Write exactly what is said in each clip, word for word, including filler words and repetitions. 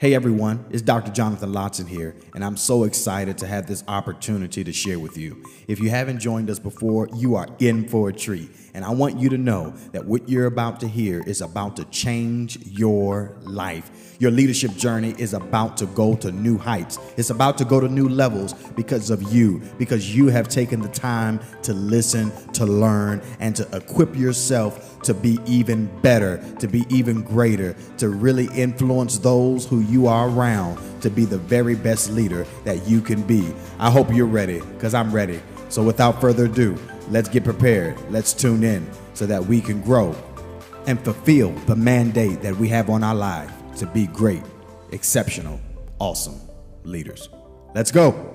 Hey everyone, it's Doctor Jonathan Lotson here, and I'm so excited to have this opportunity to share with you. If you haven't joined us before, you are in for a treat, and I want you to know that what you're about to hear is about to change your life. Your leadership journey is about to go to new heights. It's about to go to new levels because of you, because you have taken the time to listen, to learn, and to equip yourself to be even better, to be even greater, to really influence those who you are around to be the very best leader that you can be. I hope you're ready, because I'm ready. So without further ado, let's get prepared. Let's tune in so that we can grow and fulfill the mandate that we have on our life to be great, exceptional, awesome leaders. Let's go.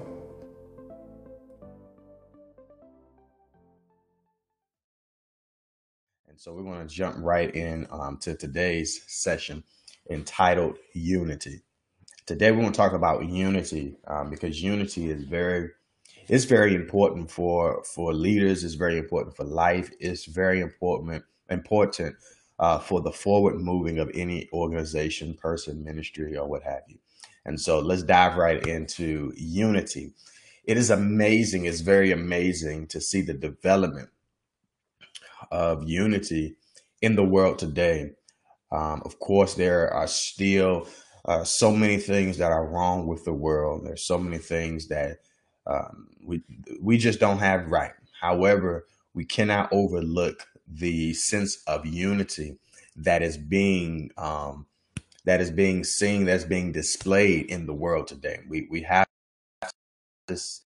And so we're going to jump right in um, to today's session entitled Unity. Today we're going to talk about unity um, because unity is very, it's very important for for leaders. It's very important for life. It's very important important uh, for the forward moving of any organization, person, ministry, or what have you. And so let's dive right into unity. It is amazing. It's very amazing to see the development of unity in the world today. Um, of course, there are still uh, so many things that are wrong with the world. There's so many things that um, we we just don't have right. However, we cannot overlook the sense of unity that is being um, that is being seen, that's being displayed in the world today. We we have this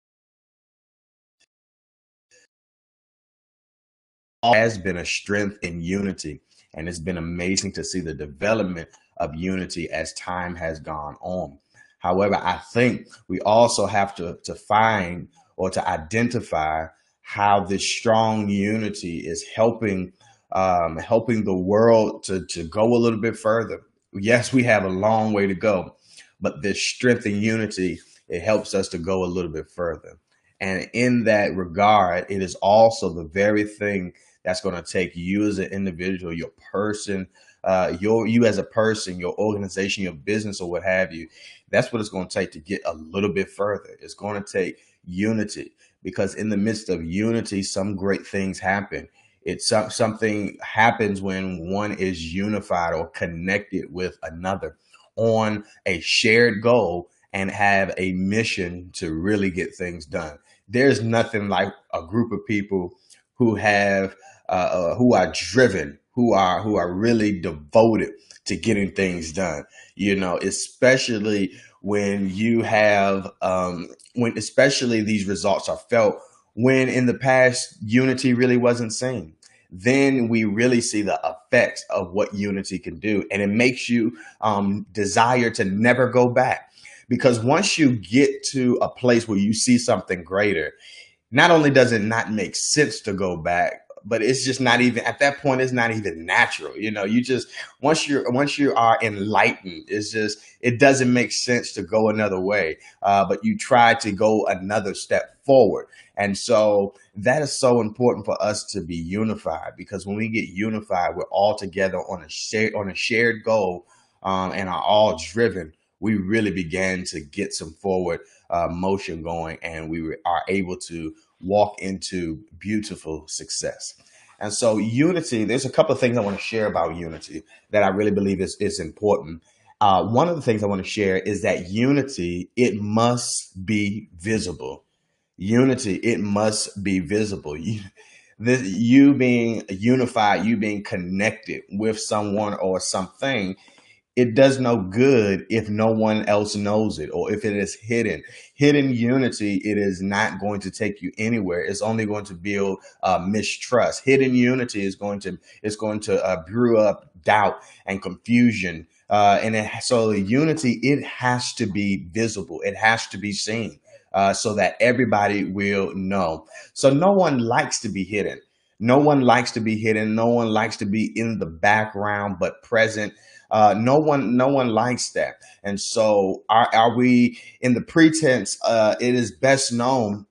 has been a strength in unity, and it's been amazing to see the development of unity as time has gone on. However, I think we also have to, to find or to identify how this strong unity is helping um, helping the world to, to go a little bit further. Yes, we have a long way to go, but this strength in unity, it helps us to go a little bit further. And in that regard, it is also the very thing that's going to take you as an individual, your person, uh, your you as a person, your organization, your business, or what have you. That's what it's going to take to get a little bit further. It's going to take unity, because in the midst of unity, some great things happen. It's some, something happens when one is unified or connected with another on a shared goal and have a mission to really get things done. There's nothing like a group of people who have uh, uh, who are driven, who are who are really devoted to getting things done. You know, especially when you have um, when especially these results are felt when in the past unity really wasn't seen. Then we really see the effects of what unity can do, and it makes you um, desire to never go back. Because once you get to a place where you see something greater, not only does it not make sense to go back, but it's just not even at that point, it's not even natural. You know, you just once you're once you are enlightened, it's just it doesn't make sense to go another way. Uh, but you try to go another step forward. And so that is so important for us to be unified, because when we get unified, we're all together on a shared on a shared goal, um, and are all driven. We really began to get some forward uh, motion going, and we are able to walk into beautiful success. And so unity, there's a couple of things I want to share about unity that I really believe is, is important. Uh, one of the things I want to share is that unity, it must be visible. Unity, it must be visible. You, this, you being unified, you being connected with someone or something, it does no good if no one else knows it, or if it is hidden. Hidden unity, it is not going to take you anywhere. It's only going to build uh, mistrust. Hidden unity is going to is going to uh, brew up doubt and confusion. Uh, and it, so the unity, it has to be visible. It has to be seen, uh, so that everybody will know. So no one likes to be hidden. No one likes to be hidden. No one likes to be in the background but present. Uh, no one, no one likes that. And so, are, are we in the pretense? Uh, it is best known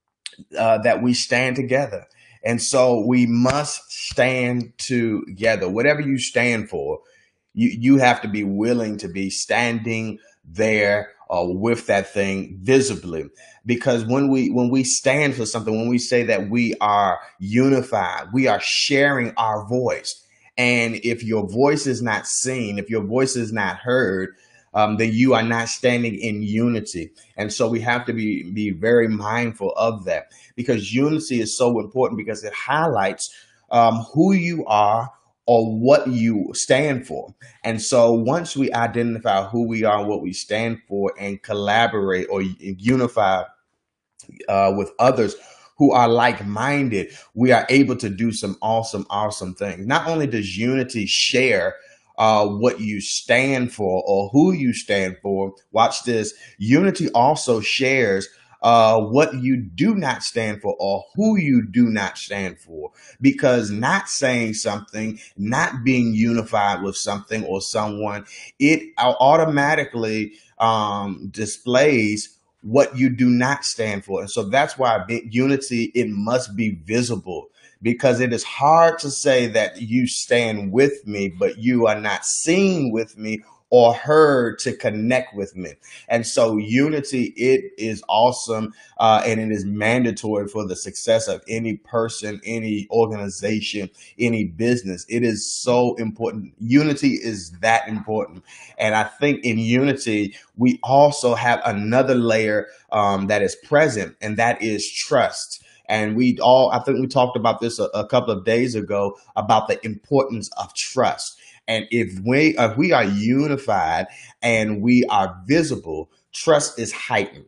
uh, that we stand together, and so we must stand together. Whatever you stand for, You you have to be willing to be standing there uh, with that thing visibly, because when we when we stand for something, when we say that we are unified, we are sharing our voice. And if your voice is not seen, if your voice is not heard, um, then you are not standing in unity. And so we have to be be very mindful of that, because unity is so important, because it highlights um, who you are or what you stand for. And so once we identify who we are and what we stand for, and collaborate or unify uh, with others who are like-minded, we are able to do some awesome, awesome things. Not only does unity share uh, what you stand for or who you stand for, watch this, unity also shares uh, what you do not stand for or who you do not stand for. Because not saying something, not being unified with something or someone, it automatically um, displays what you do not stand for. And so that's why unity, it must be visible, because it is hard to say that you stand with me, but you are not seen with me or heard to connect with me. And so unity, it is awesome, uh, and it is mandatory for the success of any person, any organization, any business. It is so important. Unity is that important. And I think in unity, we also have another layer um, that is present, and that is trust. And we all, I think we talked about this a, a couple of days ago, about the importance of trust. And if we, if we are unified and we are visible, trust is heightened.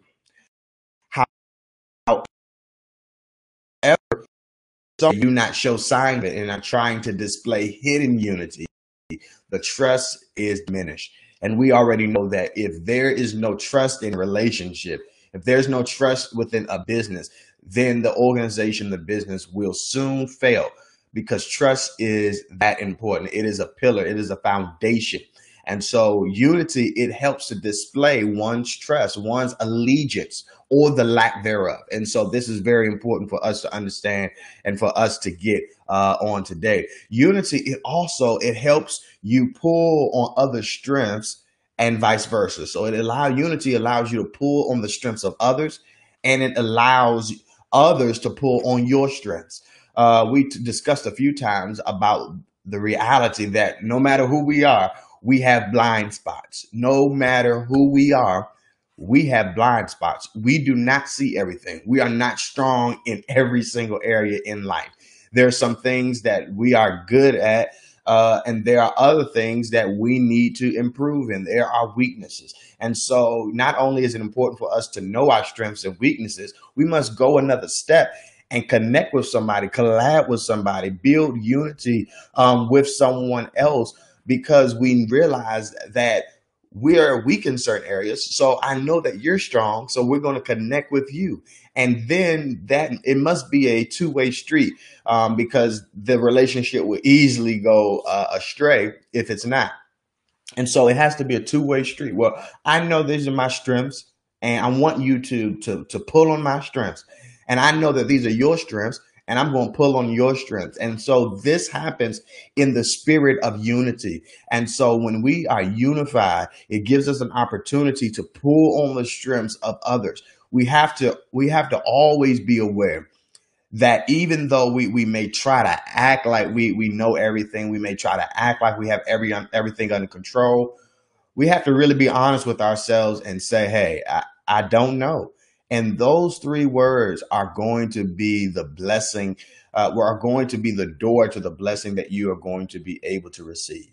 However, some do not show sign of it and are trying to display hidden unity, the trust is diminished. And we already know that if there is no trust in a relationship, if there's no trust within a business, then the organization, the business will soon fail, because trust is that important. It is a pillar, it is a foundation. And so unity, it helps to display one's trust, one's allegiance, or the lack thereof. And so this is very important for us to understand and for us to get uh, on today. Unity, it also, it helps you pull on other strengths and vice versa. So it allow unity allows you to pull on the strengths of others, and it allows others to pull on your strengths. Uh, we t- discussed a few times about the reality that no matter who we are, we have blind spots. No matter who we are, we have blind spots. We do not see everything. We are not strong in every single area in life. There are some things that we are good at, uh, and there are other things that we need to improve in. There are weaknesses. And so not only is it important for us to know our strengths and weaknesses, we must go another step and connect with somebody, collab with somebody, build unity um, with someone else, because we realize that we are weak in certain areas. So I know that you're strong, so we're going to connect with you. And then that it must be a two-way street, um, because the relationship will easily go uh, astray if it's not. And so it has to be a two-way street. Well, I know these are my strengths, and I want you to to to pull on my strengths. And I know that these are your strengths, and I'm going to pull on your strengths. And so this happens in the spirit of unity. And so when we are unified, it gives us an opportunity to pull on the strengths of others. We have to we have to always be aware that even though we, we may try to act like we, we know everything, we may try to act like we have every everything under control, we have to really be honest with ourselves and say, hey, I, I don't know. And those three words are going to be the blessing, uh, are going to be the door to the blessing that you are going to be able to receive.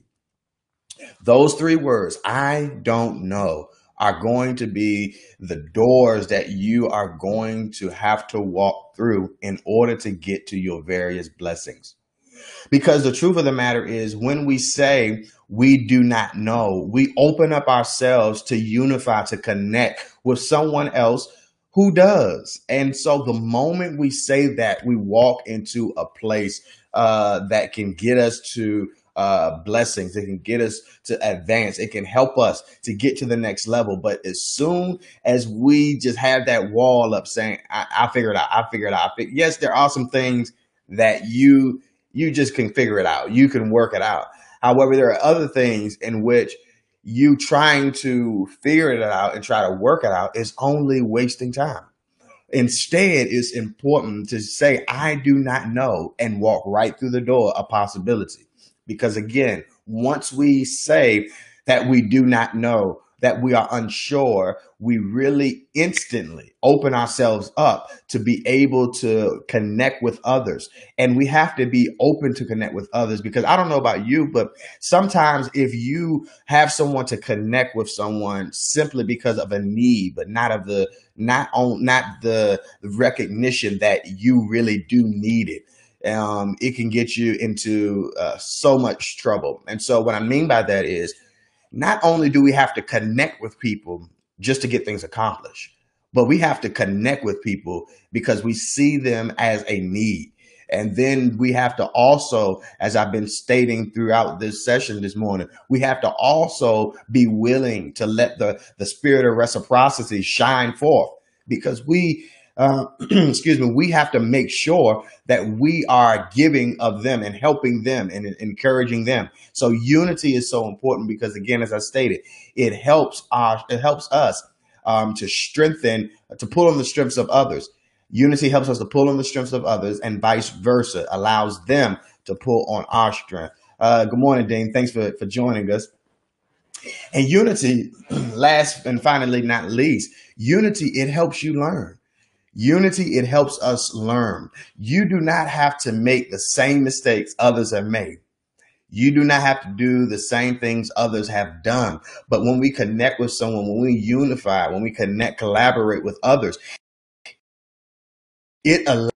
Those three words, I don't know, are going to be the doors that you are going to have to walk through in order to get to your various blessings. Because the truth of the matter is, when we say we do not know, we open up ourselves to unify, to connect with someone else who does. And so the moment we say that, we walk into a place uh, that can get us to uh, blessings. It can get us to advance. It can help us to get to the next level. But as soon as we just have that wall up saying, I, I figure it out, I figure it out. I fig-. Yes, there are some things that you you just can figure it out. You can work it out. However, there are other things in which you trying to figure it out and try to work it out is only wasting time. Instead, it's important to say, I do not know, and walk right through the door of possibility. Because again, once we say that we do not know, that we are unsure, we really instantly open ourselves up to be able to connect with others. And we have to be open to connect with others, because I don't know about you, but sometimes if you have someone to connect with someone simply because of a need, but not of the not on not the recognition that you really do need it, um, it can get you into uh, so much trouble. And so what I mean by that is, not only do we have to connect with people just to get things accomplished, but we have to connect with people because we see them as a need. And then we have to also, as I've been stating throughout this session this morning, we have to also be willing to let the, the spirit of reciprocity shine forth, because we, uh, excuse me, we have to make sure that we are giving of them and helping them and encouraging them. So unity is so important because, again, as I stated, it helps our, it helps us um, to strengthen, to pull on the strengths of others. Unity helps us to pull on the strengths of others, and vice versa, allows them to pull on our strength. Uh, good morning, Dean. Thanks for, for joining us. And unity, last and finally not least, unity, it helps you learn. Unity, it helps us learn. You do not have to make the same mistakes others have made. You do not have to do the same things others have done. But when we connect with someone, when we unify, when we connect, collaborate with others, it allows,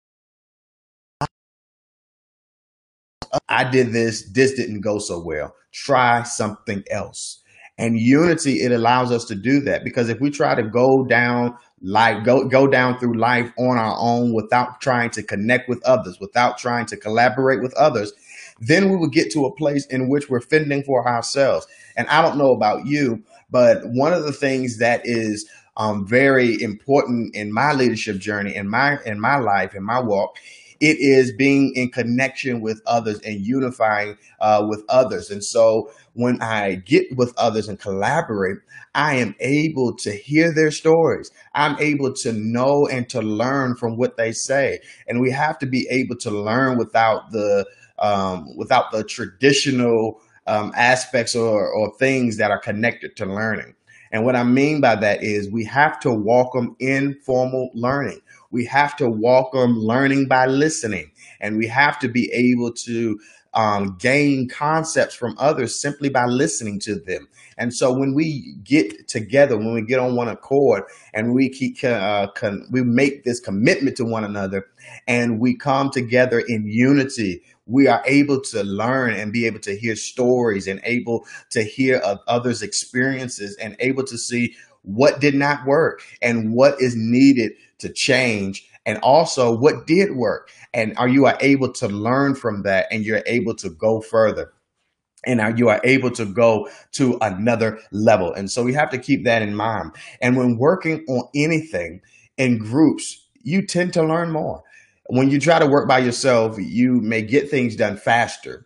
I did this, this didn't go so well. Try something else. And unity, it allows us to do that, because if we try to go down life, go, go down through life on our own without trying to connect with others, without trying to collaborate with others, then we will get to a place in which we're fending for ourselves. And I don't know about you, but one of the things that is um, very important in my leadership journey, in my in my life, in my walk, it is being in connection with others and unifying uh, with others. And so when I get with others and collaborate, I am able to hear their stories. I'm able to know and to learn from what they say. And we have to be able to learn without the um, without the traditional um, aspects or, or things that are connected to learning. And what I mean by that is we have to welcome informal learning. We have to welcome learning by listening, and we have to be able to um, gain concepts from others simply by listening to them. And so when we get together, when we get on one accord, and we keep uh, con- we make this commitment to one another, and we come together in unity, we are able to learn and be able to hear stories and able to hear of others' experiences and able to see what did not work and what is needed to change, and also what did work. And are you are able to learn from that, and you're able to go further, and are you are able to go to another level. And so we have to keep that in mind. And when working on anything in groups, you tend to learn more. When you try to work by yourself, you may get things done faster.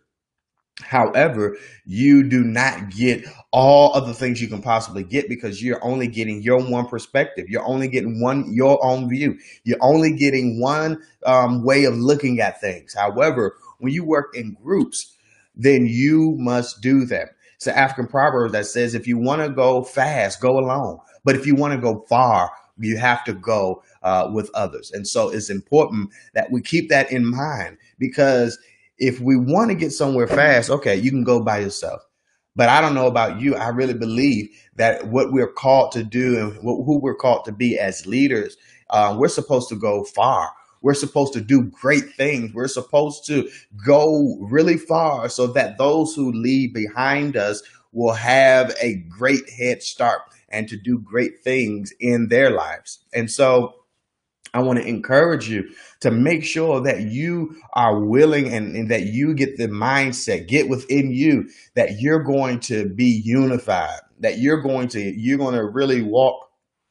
However, you do not get all of the things you can possibly get, because you're only getting your one perspective. You're only getting one, your own view. You're only getting one um, way of looking at things. However, when you work in groups, then you must do that. It's an African proverb that says, if you want to go fast, go alone. But if you want to go far, you have to go uh, with others. And so it's important that we keep that in mind, because if we want to get somewhere fast, okay, you can go by yourself. But I don't know about you. I really believe that what we're called to do and who we're called to be as leaders, uh, we're supposed to go far. We're supposed to do great things. We're supposed to go really far so that those who leave behind us will have a great head start and to do great things in their lives. And so I want to encourage you to make sure that you are willing and, and that you get the mindset, get within you that you're going to be unified, that you're going to, you're going to really walk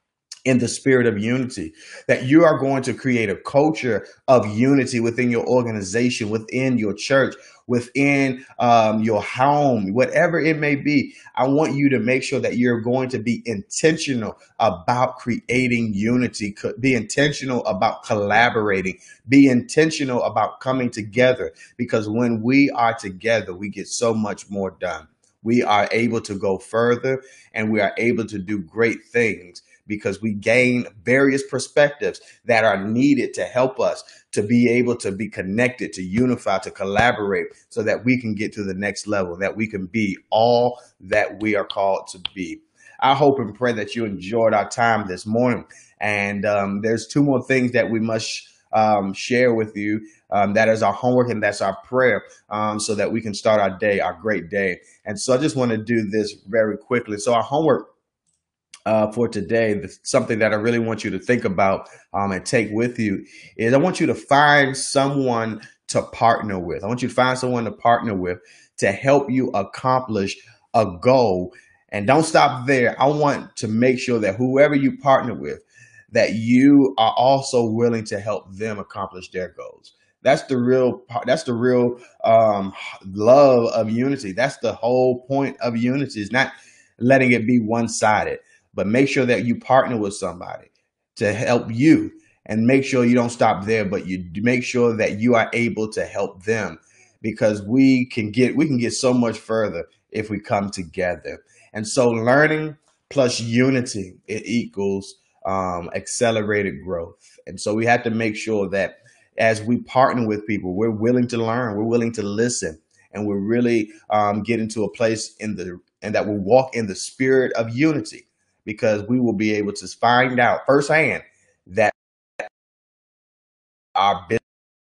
in the spirit of unity, that you are going to create a culture of unity within your organization, within your church, within um, your home, whatever it may be. I want you to make sure that you're going to be intentional about creating unity, co- be intentional about collaborating, be intentional about coming together, because when we are together, we get so much more done. We are able to go further and we are able to do great things because we gain various perspectives that are needed to help us to be able to be connected, to unify, to collaborate, so that we can get to the next level, that we can be all that we are called to be. I hope and pray that you enjoyed our time this morning. And um, there's two more things that we must um, share with you. Um, that is our homework and that's our prayer, um, so that we can start our day, our great day. And so I just want to do this very quickly. So our homework uh, for today, the, something that I really want you to think about um, and take with you, is I want you to find someone to partner with. I want you to find someone to partner with to help you accomplish a goal. And don't stop there. I want to make sure that whoever you partner with, that you are also willing to help them accomplish their goals. That's the real part. That's the real um, love of unity. That's the whole point of unity, is not letting it be one-sided, but make sure that you partner with somebody to help you, and make sure you don't stop there, but you make sure that you are able to help them, because we can get we can get so much further if we come together. And so learning plus unity, it equals um, accelerated growth. And so we have to make sure that as we partner with people, we're willing to learn, we're willing to listen, and we're really um, get into a place in the and that will walk in the spirit of unity, because we will be able to find out firsthand that our business,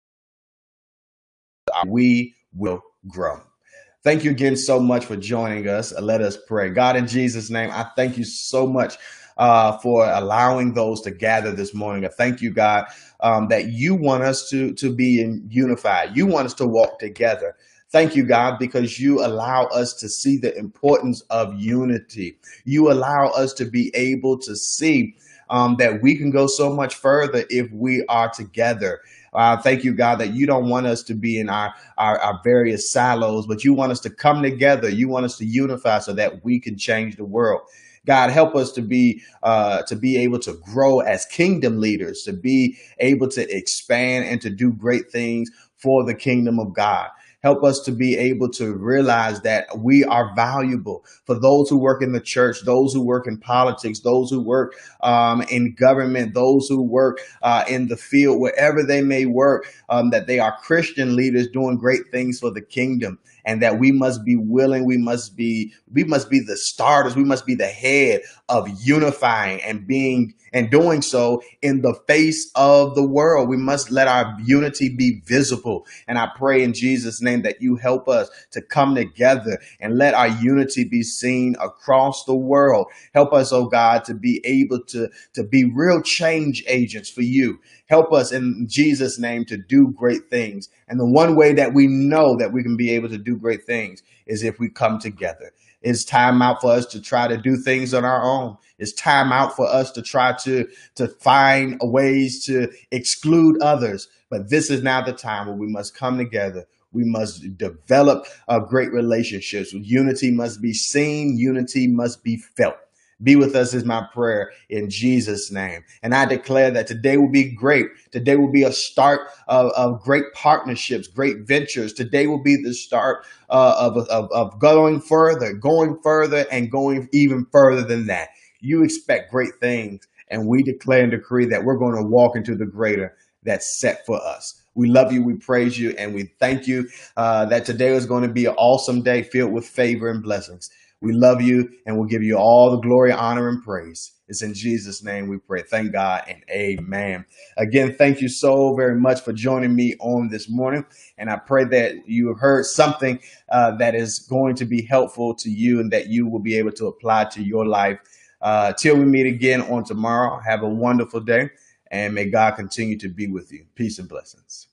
we will grow. Thank you again so much for joining us. Let us pray. God, in Jesus' name, I thank you so much uh, for allowing those to gather this morning. I thank you, God, um, that you want us to, to be in unified. You want us to walk together. Thank you, God, because you allow us to see the importance of unity. You allow us to be able to see um, that we can go so much further if we are together. Uh, thank you, God, that you don't want us to be in our, our, our various silos, but you want us to come together. You want us to unify so that we can change the world. God, help us to be uh, to be able to grow as kingdom leaders, to be able to expand and to do great things for the kingdom of God. Help us to be able to realize that we are valuable. For those who work in the church, those who work in politics, those who work um, in government, those who work uh, in the field, wherever they may work, um, that they are Christian leaders doing great things for the kingdom. And that we must be willing, we must be, we must be the starters, we must be the head of unifying and being and doing so in the face of the world. We must let our unity be visible. And I pray in Jesus' name that you help us to come together and let our unity be seen across the world. Help us, oh God, to be able to, to be real change agents for you. Help us in Jesus' name to do great things. And the one way that we know that we can be able to do great things is if we come together. It's time out for us to try to do things on our own. It's time out for us to try to, to find ways to exclude others. But this is now the time where we must come together. We must develop uh, great relationships. Unity must be seen. Unity must be felt. Be with us is my prayer in Jesus' name. And I declare that today will be great. Today will be a start of, of great partnerships, great ventures. Today will be the start uh, of, of, of going further, going further and going even further than that. You expect great things. And we declare and decree that we're going to walk into the greater that's set for us. We love you. We praise you. And we thank you uh, that today is going to be an awesome day filled with favor and blessings. We love you and we'll give you all the glory, honor, and praise. It's in Jesus' name we pray. Thank God and amen. Again, thank you so very much for joining me on this morning. And I pray that you have heard something uh, that is going to be helpful to you and that you will be able to apply to your life. Uh, till we meet again on tomorrow, have a wonderful day and may God continue to be with you. Peace and blessings.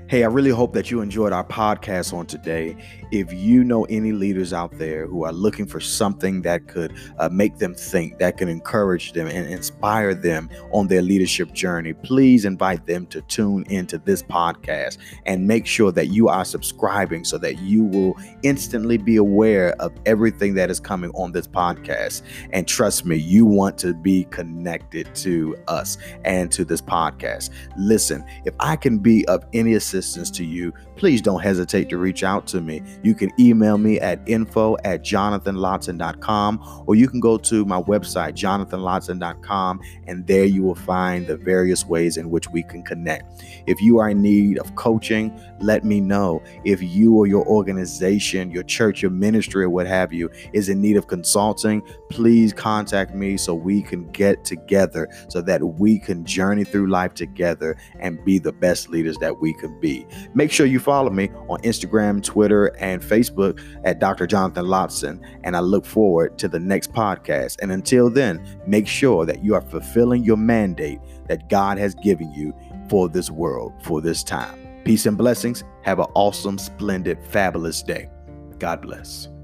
Hey, I really hope that you enjoyed our podcast on today. If you know any leaders out there who are looking for something that could uh, make them think, that can encourage them and inspire them on their leadership journey, please invite them to tune into this podcast and make sure that you are subscribing so that you will instantly be aware of everything that is coming on this podcast. And trust me, you want to be connected to us and to this podcast. Listen, if I can be of any assistance to you, please don't hesitate to reach out to me. You can email me at info at jonathan lotson dot com, or you can go to my website, jonathan lotson dot com, and there you will find the various ways in which we can connect. If you are in need of coaching, let me know. If you or your organization, your church, your ministry, or what have you is in need of consulting, please contact me so we can get together so that we can journey through life together and be the best leaders that we can be. Make sure you follow me on Instagram, Twitter, and Facebook at Doctor Jonathan Lotson, and I look forward to the next podcast. And until then, make sure that you are fulfilling your mandate that God has given you for this world, for this time. Peace and blessings. Have an awesome, splendid, fabulous day. God bless.